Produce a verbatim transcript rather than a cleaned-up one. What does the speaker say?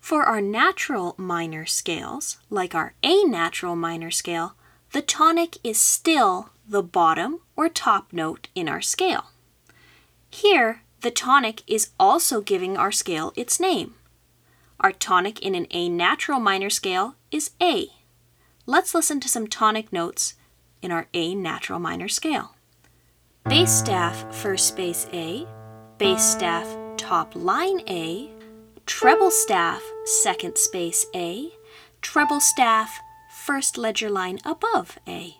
For our natural minor scales, like our A natural minor scale, the tonic is still the bottom or top note in our scale. Here, the tonic is also giving our scale its name. Our tonic in an A natural minor scale is A. Let's listen to some tonic notes in our A natural minor scale. Bass staff first space A, bass staff top line A, treble staff second space A, treble staff first ledger line above A.